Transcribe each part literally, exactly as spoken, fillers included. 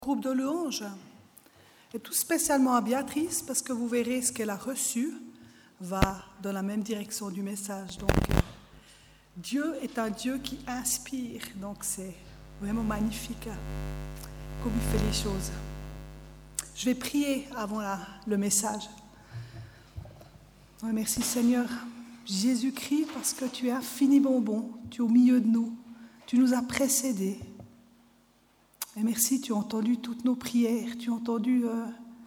Groupe de louanges, et tout spécialement à Béatrice, parce que vous verrez ce qu'elle a reçu va dans la même direction du message. Donc, Dieu est un Dieu qui inspire, donc c'est vraiment magnifique comme il fait les choses. Je vais prier avant la, le message. Ouais, merci Seigneur Jésus-Christ, parce que tu es infiniment bon, tu es au milieu de nous, tu nous as précédés. Et merci, tu as entendu toutes nos prières, tu as entendu euh,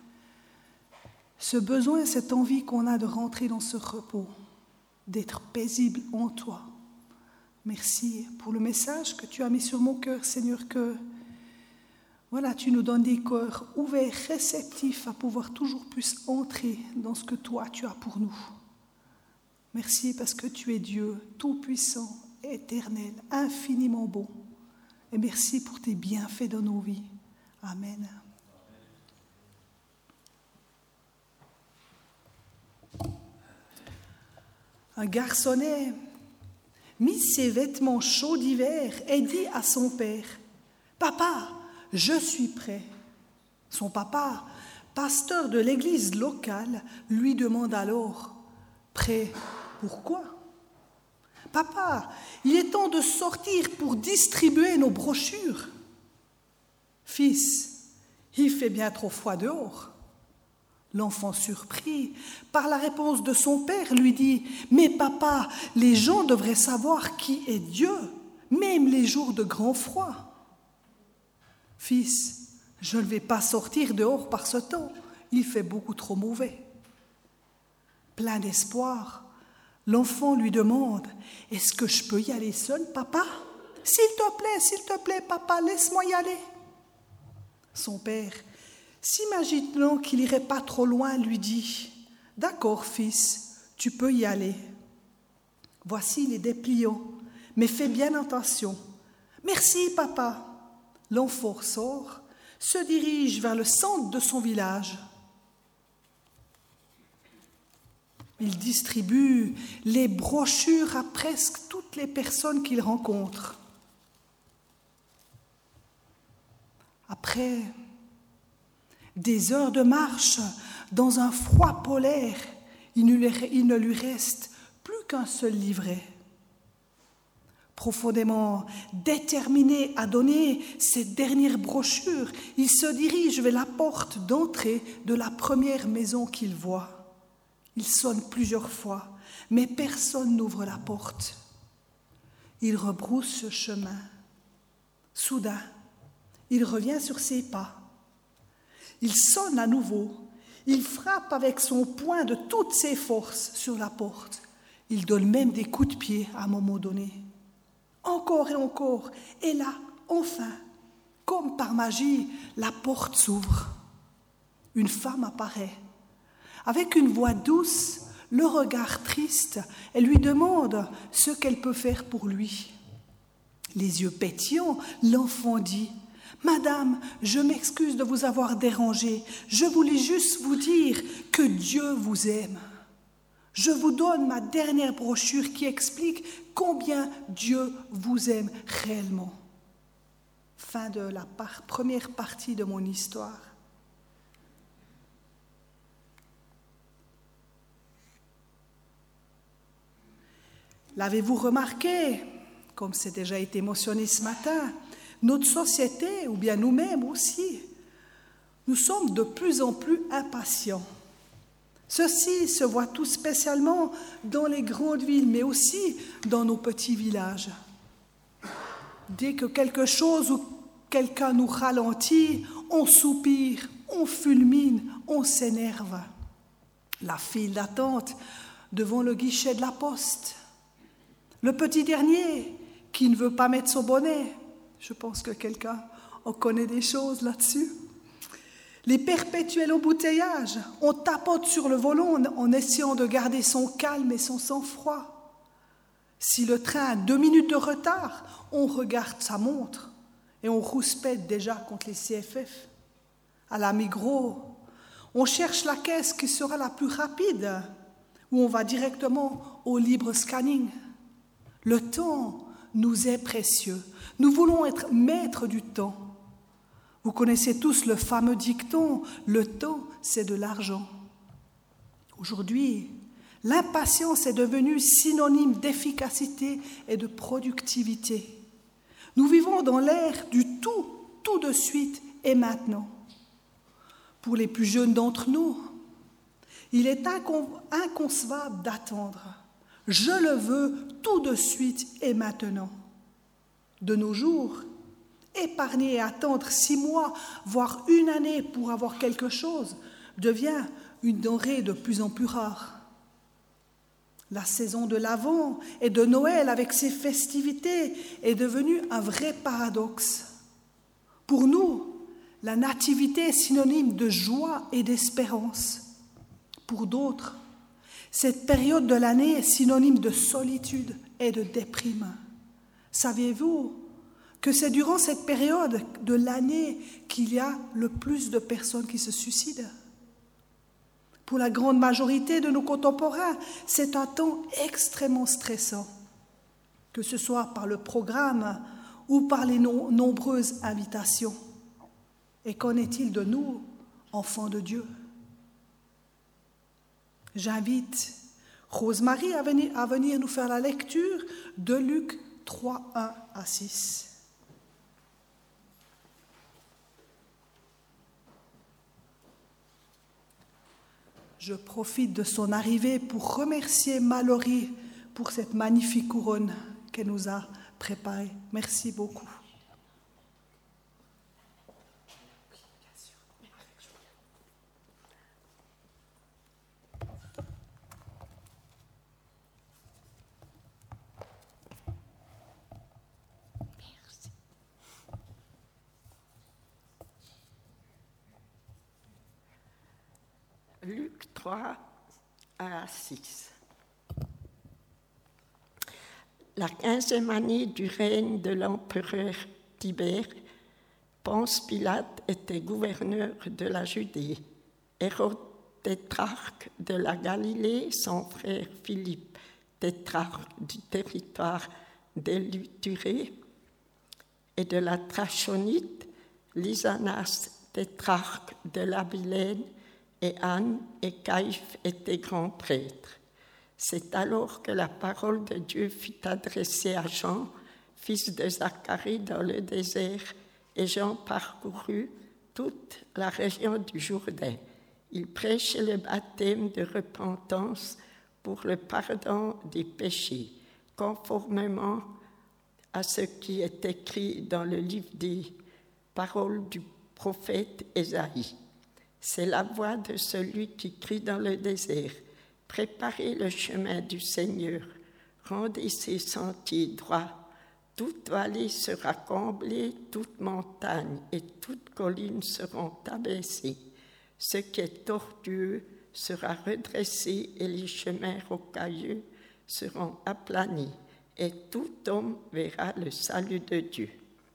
ce besoin et cette envie qu'on a de rentrer dans ce repos, d'être paisible en toi. Merci pour le message que tu as mis sur mon cœur, Seigneur, que voilà, tu nous donnes des cœurs ouverts, réceptifs à pouvoir toujours plus entrer dans ce que toi tu as pour nous. Merci parce que tu es Dieu, tout-puissant, éternel, infiniment bon. Et merci pour tes bienfaits dans nos vies. Amen. Un garçonnet mit ses vêtements chauds d'hiver et dit à son père, « Papa, je suis prêt. » Son papa, pasteur de l'église locale, lui demande alors, « Prêt pourquoi ? » « Papa, il est temps de sortir pour distribuer nos brochures. »« Fils, il fait bien trop froid dehors. » L'enfant surpris par la réponse de son père lui dit, « Mais papa, les gens devraient savoir qui est Dieu, même les jours de grand froid. »« Fils, je ne vais pas sortir dehors par ce temps, il fait beaucoup trop mauvais. » Plein d'espoir, l'enfant lui demande, « Est-ce que je peux y aller seul, papa ? S'il te plaît, s'il te plaît, papa, laisse-moi y aller. » Son père, s'imaginant qu'il n'irait pas trop loin, lui dit, « D'accord, fils, tu peux y aller. Voici les dépliants, mais fais bien attention. »« Merci, papa. » L'enfant sort, se dirige vers le centre de son village. Il distribue les brochures à presque toutes les personnes qu'il rencontre. Après des heures de marche dans un froid polaire, il ne lui reste plus qu'un seul livret. Profondément déterminé à donner cette dernière brochure, il se dirige vers la porte d'entrée de la première maison qu'il voit. Il sonne plusieurs fois, mais personne n'ouvre la porte. Il rebrousse ce chemin. Soudain, il revient sur ses pas. Il sonne à nouveau. Il frappe avec son poing de toutes ses forces sur la porte. Il donne même des coups de pied à un moment donné. Encore et encore. Et là, enfin, comme par magie, la porte s'ouvre. Une femme apparaît. Avec une voix douce, le regard triste, elle lui demande ce qu'elle peut faire pour lui. Les yeux pétillants, l'enfant dit, « Madame, je m'excuse de vous avoir dérangé. Je voulais juste vous dire que Dieu vous aime. Je vous donne ma dernière brochure qui explique combien Dieu vous aime réellement. » Fin de la par- première partie de mon histoire. L'avez-vous remarqué, comme c'est déjà été mentionné ce matin, notre société, ou bien nous-mêmes aussi, nous sommes de plus en plus impatients. Ceci se voit tout spécialement dans les grandes villes, mais aussi dans nos petits villages. Dès que quelque chose ou quelqu'un nous ralentit, on soupire, on fulmine, on s'énerve. La file d'attente devant le guichet de la poste. Le petit dernier qui ne veut pas mettre son bonnet. Je pense que quelqu'un en connaît des choses là-dessus. Les perpétuels embouteillages. On tapote sur le volant en essayant de garder son calme et son sang-froid. Si le train a deux minutes de retard, on regarde sa montre et on rouspète déjà contre les C F F. À la Migros, on cherche la caisse qui sera la plus rapide ou on va directement au libre scanning. Le temps nous est précieux. Nous voulons être maîtres du temps. Vous connaissez tous le fameux dicton « le temps, c'est de l'argent ». Aujourd'hui, l'impatience est devenue synonyme d'efficacité et de productivité. Nous vivons dans l'ère du tout, tout de suite et maintenant. Pour les plus jeunes d'entre nous, il est incon- inconcevable d'attendre. Je le veux tout de suite et maintenant. De nos jours, épargner et attendre six mois, voire une année pour avoir quelque chose, devient une denrée de plus en plus rare. La saison de l'Avent et de Noël avec ses festivités est devenue un vrai paradoxe. Pour nous, la nativité est synonyme de joie et d'espérance. Pour d'autres, cette période de l'année est synonyme de solitude et de déprime. Saviez-vous que c'est durant cette période de l'année qu'il y a le plus de personnes qui se suicident? Pour la grande majorité de nos contemporains, c'est un temps extrêmement stressant, que ce soit par le programme ou par les no- nombreuses invitations. Et qu'en est-il de nous, enfants de Dieu? J'invite Rosemarie à venir, à venir nous faire la lecture de Luc trois, un à six. Je profite de son arrivée pour remercier Mallory pour cette magnifique couronne qu'elle nous a préparée. Merci beaucoup. Luc trois, un à six. La quinzième année du règne de l'empereur Tibère, Ponce Pilate était gouverneur de la Judée. Hérode, tétrarque de la Galilée, son frère Philippe, tétrarque du territoire d'Éluturée et de la Trachonite, Lysanas, tétrarque de l'Abilène, et Anne et Caïphe étaient grands prêtres. C'est alors que la parole de Dieu fut adressée à Jean, fils de Zacharie, dans le désert, et Jean parcourut toute la région du Jourdain. Il prêchait le baptême de repentance pour le pardon des péchés, conformément à ce qui est écrit dans le livre des paroles du prophète Ésaïe. C'est la voix de celui qui crie dans le désert. Préparez le chemin du Seigneur, rendez ses sentiers droits. Toute vallée sera comblée, toute montagne et toute colline seront abaissées. Ce qui est tortueux sera redressé et les chemins rocailleux seront aplanis. Et tout homme verra le salut de Dieu.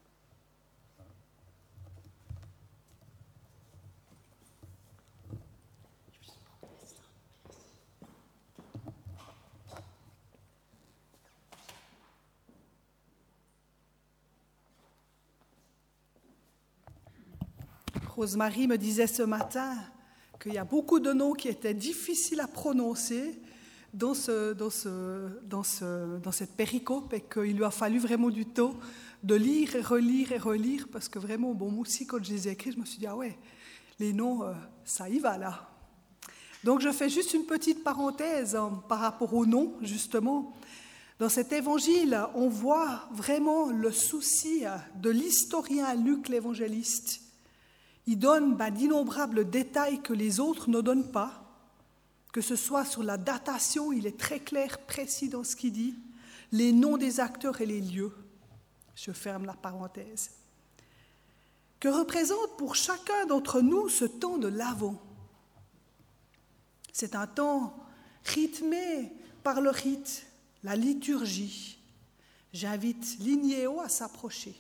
Rosemarie me disait ce matin qu'il y a beaucoup de noms qui étaient difficiles à prononcer dans, ce, dans, ce, dans, ce, dans cette péricope et qu'il lui a fallu vraiment du temps de lire et relire et relire parce que vraiment, bon, moi aussi, quand je les ai écrits, je me suis dit, ah ouais, les noms, euh, ça y va là. Donc je fais juste une petite parenthèse hein, par rapport aux noms, justement. Dans cet évangile, on voit vraiment le souci de l'historien Luc l'évangéliste. Il donne ben, d'innombrables détails que les autres ne donnent pas, que ce soit sur la datation, il est très clair, précis dans ce qu'il dit, les noms des acteurs et les lieux. Je ferme la parenthèse. Que représente pour chacun d'entre nous ce temps de l'Avent? C'est un temps rythmé par le rite, la liturgie. J'invite l'Ignéo à s'approcher.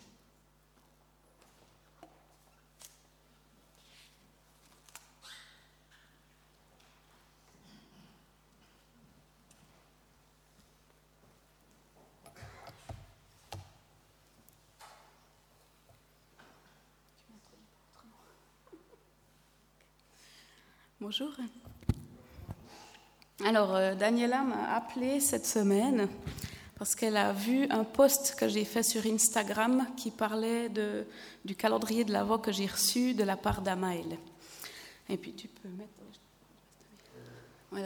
Bonjour. Alors, euh, Daniela m'a appelée cette semaine parce qu'elle a vu un post que j'ai fait sur Instagram qui parlait de, du calendrier de l'Avent que j'ai reçu de la part d'Amaël. Et puis, tu peux mettre... Voilà.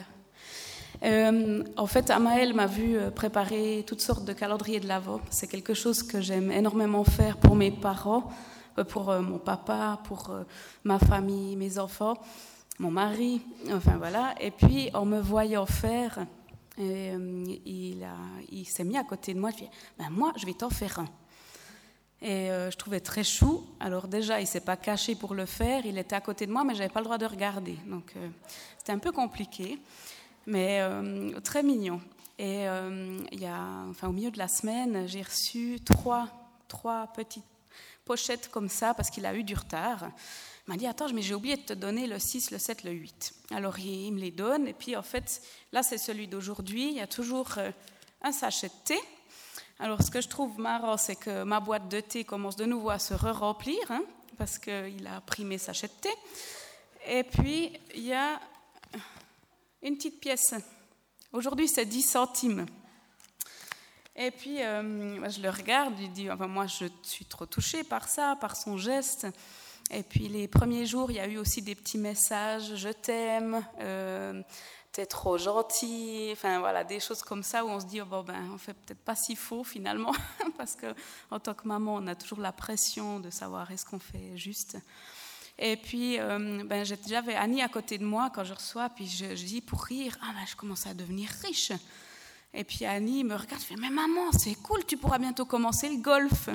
Euh, en fait, Amaël m'a vu préparer toutes sortes de calendriers de l'Avent. C'est quelque chose que j'aime énormément faire pour mes parents, pour euh, mon papa, pour euh, ma famille, mes enfants, mon mari, enfin voilà. Et puis, en me voyant faire, euh, il, a, il s'est mis à côté de moi. Il dit, ben moi, je vais t'en faire un. Et euh, je trouvais très chou. Alors déjà, il ne s'est pas caché pour le faire. Il était à côté de moi, mais je n'avais pas le droit de regarder. Donc, euh, c'était un peu compliqué, mais euh, très mignon. Et euh, il y a, enfin, au milieu de la semaine, j'ai reçu trois, trois petites pochettes comme ça, parce qu'il a eu du retard. Il m'a dit, attends, mais j'ai oublié de te donner le six, le sept, le huit. Alors, il, il me les donne. Et puis, en fait, là, c'est celui d'aujourd'hui. Il y a toujours euh, un sachet de thé. Alors, ce que je trouve marrant, c'est que ma boîte de thé commence de nouveau à se re-remplir, hein, parce qu'il a pris mes sachets de thé. Et puis, il y a une petite pièce. Aujourd'hui, c'est dix centimes. Et puis, euh, je le regarde, je dis, enfin, moi, je suis trop touchée par ça, par son geste. Et puis, les premiers jours, il y a eu aussi des petits messages, je t'aime, euh, t'es trop gentil, enfin, voilà, des choses comme ça où on se dit, oh, bon, ben, on fait peut-être pas si faux, finalement, parce qu'en tant que maman, on a toujours la pression de savoir est-ce qu'on fait juste. Et puis, euh, ben, j'avais Annie à côté de moi quand je reçois, puis je, je dis, pour rire, ah, ben, je commence à devenir riche. Et puis Annie me regarde, je fais, mais maman, c'est cool, tu pourras bientôt commencer le golf.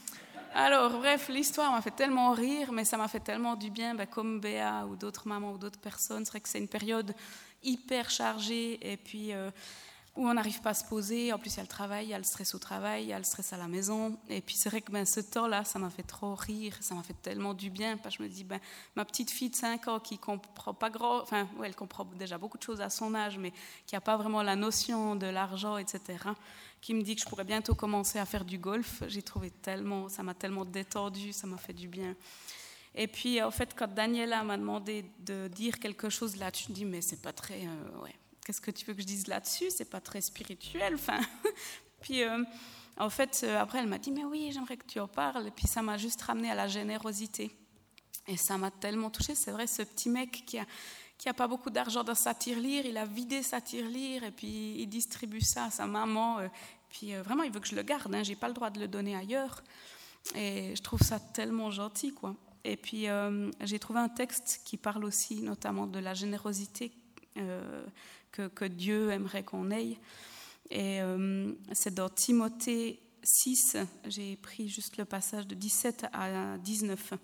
Alors, bref, l'histoire m'a fait tellement rire, mais ça m'a fait tellement du bien, ben, comme Béa ou d'autres mamans ou d'autres personnes. C'est vrai que c'est une période hyper chargée, et puis euh, où on n'arrive pas à se poser. En plus, il y a le travail, il y a le stress au travail, il y a le stress à la maison. Et puis, c'est vrai que ben, ce temps-là, ça m'a fait trop rire, ça m'a fait tellement du bien. Parce que je me dis, ben, ma petite fille de cinq ans qui comprend pas grand... Enfin, ouais, elle comprend déjà beaucoup de choses à son âge, mais qui n'a pas vraiment la notion de l'argent, et cetera, qui me dit que je pourrais bientôt commencer à faire du golf. J'ai trouvé tellement... Ça m'a tellement détendu, ça m'a fait du bien. Et puis, en fait, quand Daniela m'a demandé de dire quelque chose là-dessus, je me dis, mais c'est pas très... Euh, ouais. Qu'est-ce que tu veux que je dise là-dessus ? C'est pas très spirituel. Enfin, puis euh, en fait, euh, après, elle m'a dit, mais oui, j'aimerais que tu en parles. Et puis ça m'a juste ramené à la générosité. Et ça m'a tellement touchée. C'est vrai, ce petit mec qui a, qui a pas beaucoup d'argent dans sa tirelire, il a vidé sa tirelire et puis il distribue ça à sa maman. Euh, puis euh, vraiment, il veut que je le garde. Hein, j'ai pas le droit de le donner ailleurs. Et je trouve ça tellement gentil, quoi. Et puis euh, j'ai trouvé un texte qui parle aussi, notamment de la générosité. Euh, Que, que Dieu aimerait qu'on ait. Et euh, c'est dans Timothée six, j'ai pris juste le passage de dix-sept à dix-neuf.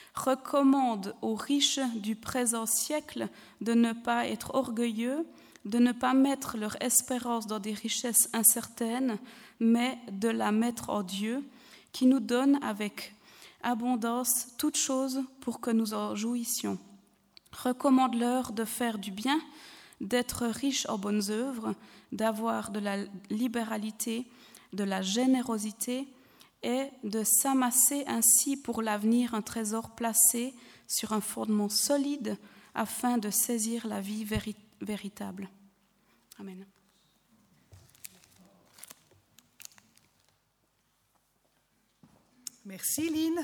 Recommande aux riches du présent siècle de ne pas être orgueilleux, de ne pas mettre leur espérance dans des richesses incertaines, mais de la mettre en Dieu, qui nous donne avec abondance toutes choses pour que nous en jouissions. Recommande-leur de faire du bien, d'être riche en bonnes œuvres, d'avoir de la libéralité, de la générosité et de s'amasser ainsi pour l'avenir un trésor placé sur un fondement solide afin de saisir la vie véri- véritable. Amen. Merci Lynn.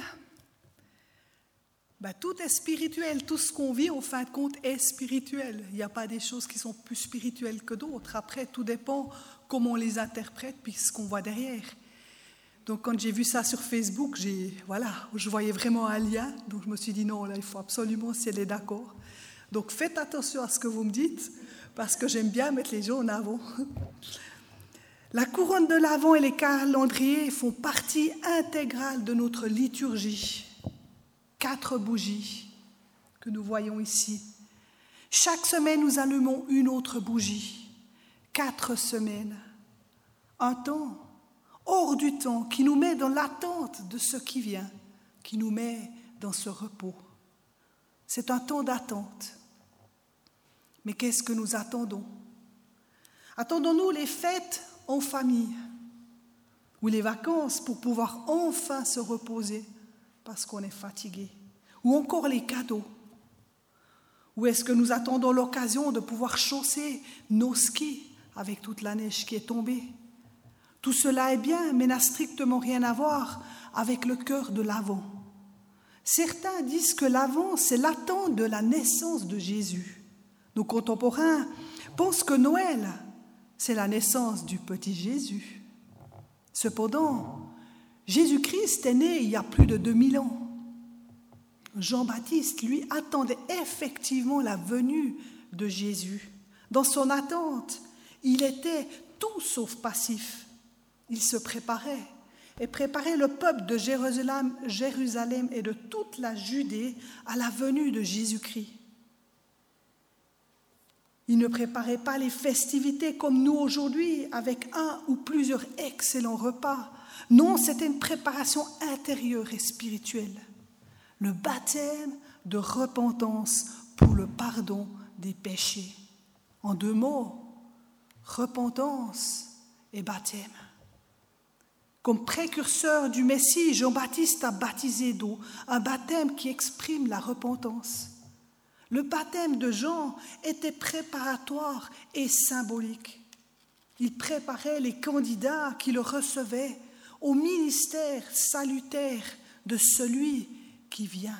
Ben, tout est spirituel, tout ce qu'on vit, en fin de compte, est spirituel. Il n'y a pas des choses qui sont plus spirituelles que d'autres. Après, tout dépend comment on les interprète, puis ce qu'on voit derrière. Donc, quand j'ai vu ça sur Facebook, j'ai, voilà, je voyais vraiment un lien. Donc, je me suis dit, non, là, il faut absolument, si elle est d'accord. Donc, faites attention à ce que vous me dites, parce que j'aime bien mettre les gens en avant. La couronne de l'Avent et les calendriers font partie intégrale de notre liturgie. Quatre bougies que nous voyons ici. Chaque semaine, nous allumons une autre bougie. Quatre semaines. Un temps hors du temps qui nous met dans l'attente de ce qui vient, qui nous met dans ce repos. C'est un temps d'attente. Mais qu'est-ce que nous attendons ? Attendons-nous les fêtes en famille ou les vacances pour pouvoir enfin se reposer parce qu'on est fatigué, ou encore les cadeaux, Ou est-ce que nous attendons l'occasion de pouvoir chausser nos skis avec toute la neige qui est tombée? Tout cela est bien, mais n'a strictement rien à voir avec le cœur de l'Avent. Certains disent que l'Avent, c'est l'attente de la naissance de Jésus. Nos contemporains pensent que Noël, c'est la naissance du petit Jésus. Cependant, Jésus-Christ est né il y a plus de deux mille ans. Jean-Baptiste, lui, attendait effectivement la venue de Jésus. Dans son attente, il était tout sauf passif. Il se préparait et préparait le peuple de Jérusalem, Jérusalem et de toute la Judée à la venue de Jésus-Christ. Il ne préparait pas les festivités comme nous aujourd'hui, avec un ou plusieurs excellents repas. Non, c'était une préparation intérieure et spirituelle. Le baptême de repentance pour le pardon des péchés. En deux mots, repentance et baptême. Comme précurseur du Messie, Jean-Baptiste a baptisé d'eau, un baptême qui exprime la repentance. Le baptême de Jean était préparatoire et symbolique. Il préparait les candidats qui le recevaient au ministère salutaire de celui qui vient.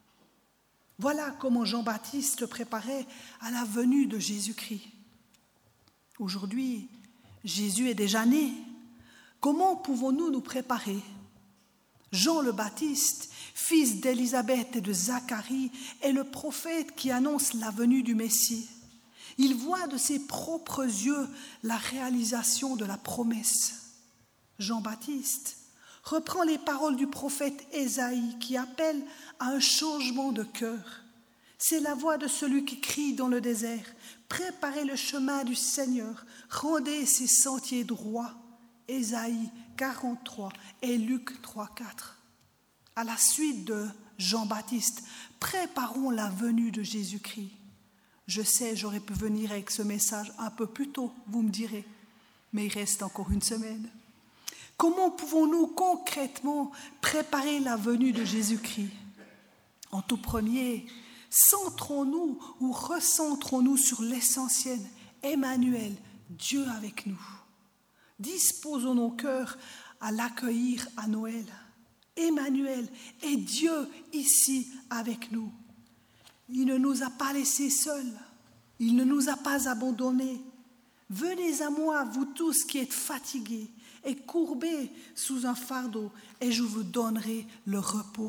Voilà comment Jean-Baptiste le préparait à la venue de Jésus-Christ. Aujourd'hui, Jésus est déjà né. Comment pouvons-nous nous préparer? Jean le Baptiste, fils d'Élisabeth et de Zacharie, est le prophète qui annonce la venue du Messie. Il voit de ses propres yeux la réalisation de la promesse. Jean-Baptiste reprend les paroles du prophète Ésaïe qui appelle à un changement de cœur. C'est la voix de celui qui crie dans le désert « Préparez le chemin du Seigneur, rendez ses sentiers droits ». Ésaïe quarante-trois et Luc trois, quatre. À la suite de Jean-Baptiste, préparons la venue de Jésus-Christ. Je sais, j'aurais pu venir avec ce message un peu plus tôt, vous me direz, mais il reste encore une semaine. Comment pouvons-nous concrètement préparer la venue de Jésus-Christ? En tout premier, centrons-nous ou recentrons-nous sur l'essentiel, Emmanuel, Dieu avec nous. Disposons nos cœurs à l'accueillir à Noël. Emmanuel est Dieu ici avec nous. Il ne nous a pas laissés seuls. Il ne nous a pas abandonnés. Venez à moi, vous tous qui êtes fatigués et courbés sous un fardeau, et je vous donnerai le repos.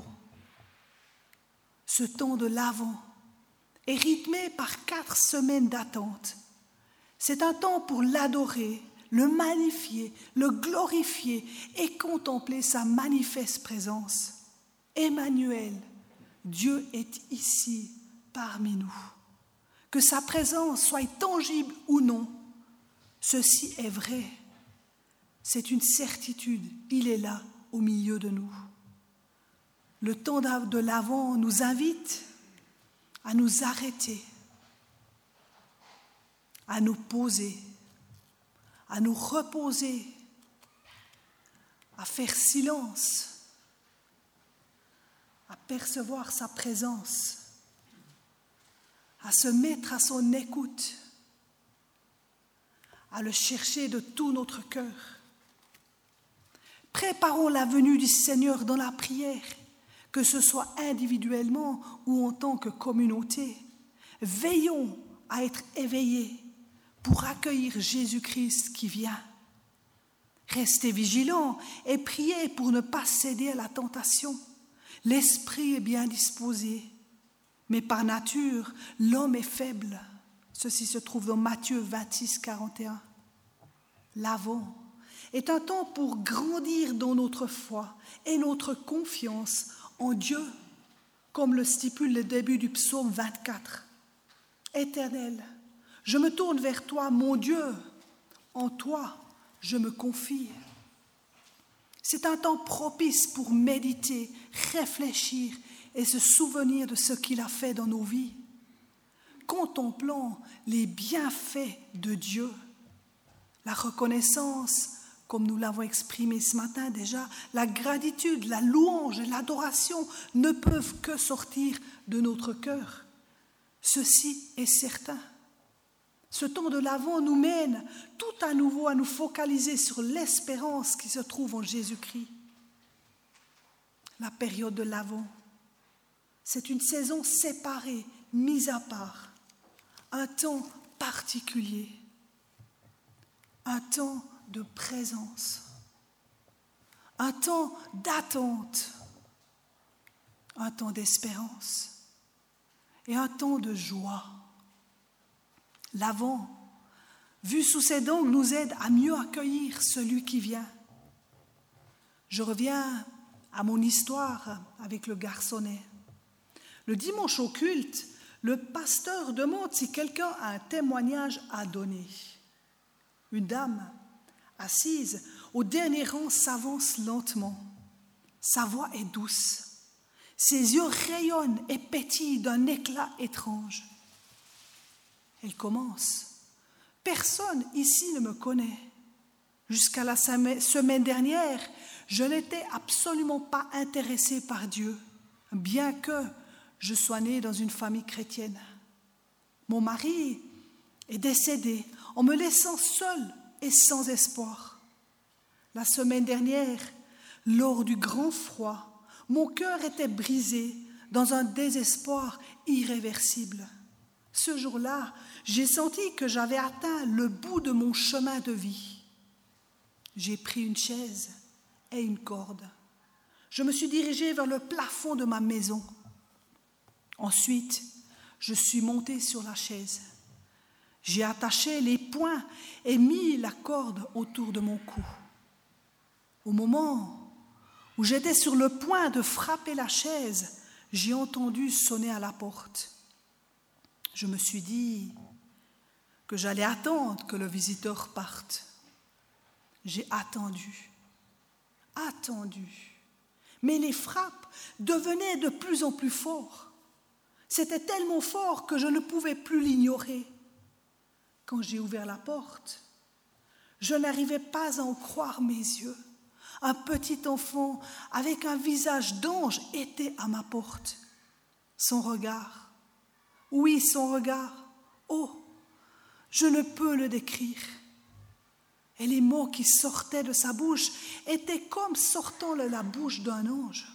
Ce temps de l'Avent est rythmé par quatre semaines d'attente. C'est un temps pour l'adorer, le magnifier, le glorifier et contempler sa manifeste présence. Emmanuel, Dieu est ici parmi nous. Que sa présence soit tangible ou non, ceci est vrai. C'est une certitude, il est là au milieu de nous. Le temps de l'Avent nous invite à nous arrêter, à nous poser, à nous reposer, à faire silence, à percevoir sa présence, à se mettre à son écoute, à le chercher de tout notre cœur. Préparons la venue du Seigneur dans la prière, que ce soit individuellement ou en tant que communauté. Veillons à être éveillés pour accueillir Jésus-Christ qui vient. Restez vigilants et priez pour ne pas céder à la tentation. L'esprit est bien disposé, mais par nature, l'homme est faible. Ceci se trouve dans Matthieu vingt-six, quarante et un. L'Avent est un temps pour grandir dans notre foi et notre confiance en Dieu, comme le stipule le début du psaume vingt-quatre. Éternel, je me tourne vers toi, mon Dieu, en toi je me confie. C'est un temps propice pour méditer, réfléchir et se souvenir de ce qu'il a fait dans nos vies. Contemplant les bienfaits de Dieu, la reconnaissance, comme nous l'avons exprimé ce matin déjà, la gratitude, la louange et l'adoration ne peuvent que sortir de notre cœur. Ceci est certain. Ce temps de l'Avent nous mène tout à nouveau à nous focaliser sur l'espérance qui se trouve en Jésus-Christ. La période de l'Avent, c'est une saison séparée, mise à part, un temps particulier, un temps de présence, un temps d'attente, un temps d'espérance et un temps de joie. L'Avent, vu sous cet angle, nous aide à mieux accueillir celui qui vient. Je reviens à mon histoire avec le garçonnet. Le dimanche au culte, le pasteur demande si quelqu'un a un témoignage à donner. Une dame, assise au dernier rang, s'avance lentement. Sa voix est douce. Ses yeux rayonnent et pétillent d'un éclat étrange. Elle commence. Personne ici ne me connaît. Jusqu'à la semaine dernière, je n'étais absolument pas intéressée par Dieu, bien que je sois née dans une famille chrétienne. Mon mari est décédé en me laissant seule et sans espoir. La semaine dernière, lors du grand froid, mon cœur était brisé dans un désespoir irréversible. Ce jour-là, j'ai senti que j'avais atteint le bout de mon chemin de vie. J'ai pris une chaise et une corde. Je me suis dirigée vers le plafond de ma maison. Ensuite, je suis montée sur la chaise. J'ai attaché les poings et mis la corde autour de mon cou. Au moment où j'étais sur le point de frapper la chaise, j'ai entendu sonner à la porte. Je me suis dit que j'allais attendre que le visiteur parte. J'ai attendu, attendu, mais les frappes devenaient de plus en plus fortes. C'était tellement fort que je ne pouvais plus l'ignorer. Quand j'ai ouvert la porte, je n'arrivais pas à en croire mes yeux. Un petit enfant avec un visage d'ange était à ma porte. Son regard, oui, son regard, oh, je ne peux le décrire. Et les mots qui sortaient de sa bouche étaient comme sortant de la bouche d'un ange.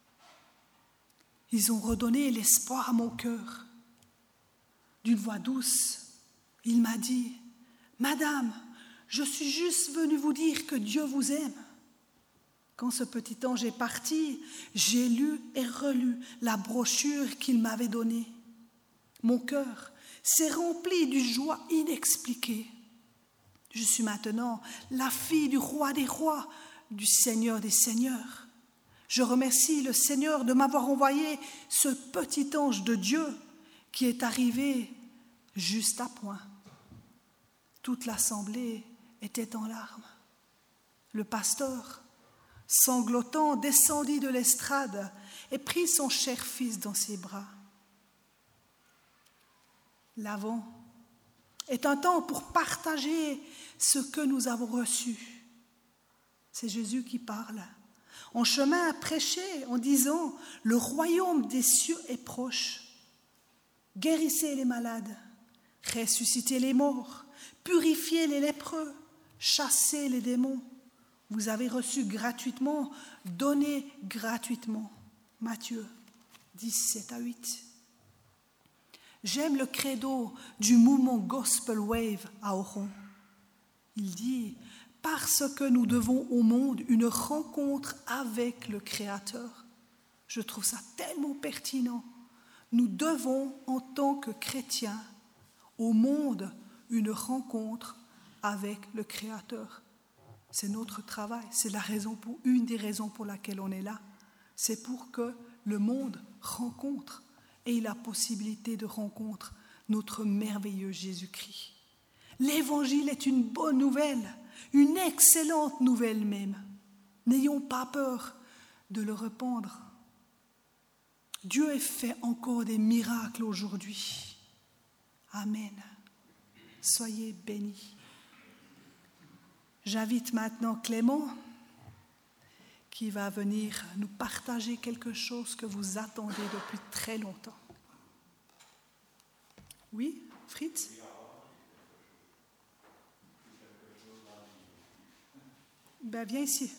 Ils ont redonné l'espoir à mon cœur. D'une voix douce, il m'a dit « Madame, je suis juste venu vous dire que Dieu vous aime. » Quand ce petit ange est parti, j'ai lu et relu la brochure qu'il m'avait donnée. Mon cœur s'est rempli d'une joie inexpliquée. Je suis maintenant la fille du roi des rois, du Seigneur des seigneurs. Je remercie le Seigneur de m'avoir envoyé ce petit ange de Dieu qui est arrivé juste à point. Toute l'assemblée était en larmes. Le pasteur, sanglotant, descendit de l'estrade et prit son cher fils dans ses bras. L'Avent est un temps pour partager ce que nous avons reçu. C'est Jésus qui parle. En chemin, prêchez en disant « Le royaume des cieux est proche. Guérissez les malades, ressuscitez les morts, purifiez les lépreux, chassez les démons. Vous avez reçu gratuitement, donnez gratuitement. » Matthieu dix, sept à huit. J'aime le credo du mouvement Gospel Wave à Oron. Il dit « Parce que nous devons au monde une rencontre avec le Créateur. » Je trouve ça tellement pertinent. Nous devons, en tant que chrétiens, au monde une rencontre avec le Créateur. C'est notre travail, c'est la raison pour, une des raisons pour laquelle on est là. C'est pour que le monde rencontre et la possibilité de rencontre notre merveilleux Jésus-Christ. L'Évangile est une bonne nouvelle, une excellente nouvelle même. N'ayons pas peur de le répandre. Dieu fait encore des miracles aujourd'hui. Amen. Soyez bénis. J'invite maintenant Clément qui va venir nous partager quelque chose que vous attendez depuis très longtemps. Oui, Fritz? Ben, viens ici.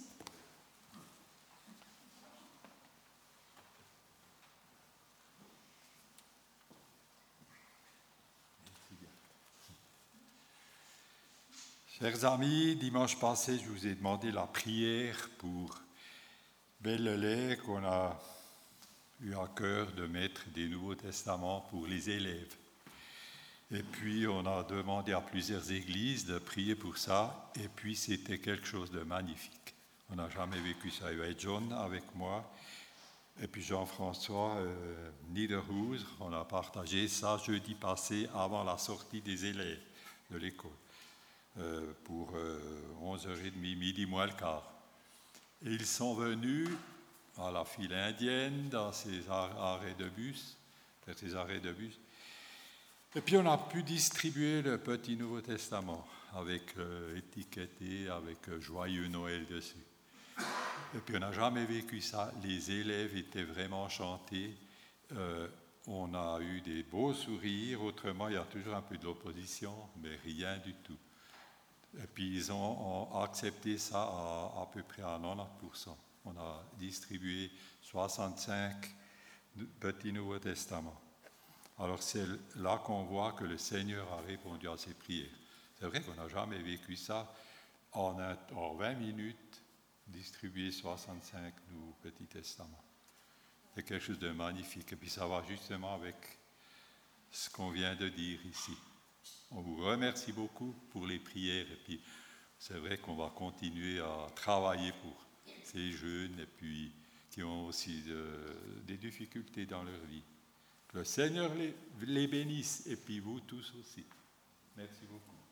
Chers amis, dimanche passé, je vous ai demandé la prière pour Bellelay, qu'on a eu à cœur de mettre des Nouveaux Testaments pour les élèves. Et puis, on a demandé à plusieurs églises de prier pour ça, et puis c'était quelque chose de magnifique. On n'a jamais vécu ça. Il y avait John avec moi, et puis Jean-François euh, Niederhus. On a partagé ça jeudi passé avant la sortie des élèves de l'école. Euh, pour euh, onze heures trente, midi moins le quart. Et ils sont venus à la file indienne, dans ces arrêts de bus, dans ces arrêts de bus. Et puis on a pu distribuer le petit Nouveau Testament, avec euh, étiqueté, avec euh, Joyeux Noël dessus. Et puis on n'a jamais vécu ça. Les élèves étaient vraiment enchantés. Euh, on a eu des beaux sourires. Autrement, il y a toujours un peu de l'opposition, mais rien du tout. Et puis ils ont, ont accepté ça à, à peu près à quatre-vingt-dix pour cent. On a distribué soixante-cinq petits Nouveaux Testaments. Alors c'est là qu'on voit que le Seigneur a répondu à ses prières. C'est vrai qu'on n'a jamais vécu ça en, un, en vingt minutes, distribuer soixante-cinq Nouveaux Petits Testaments. C'est quelque chose de magnifique. Et puis ça va justement avec ce qu'on vient de dire ici. On vous remercie beaucoup pour les prières et puis c'est vrai qu'on va continuer à travailler pour ces jeunes et puis qui ont aussi de, des difficultés dans leur vie. Que le Seigneur les, les bénisse et puis vous tous aussi. Merci beaucoup.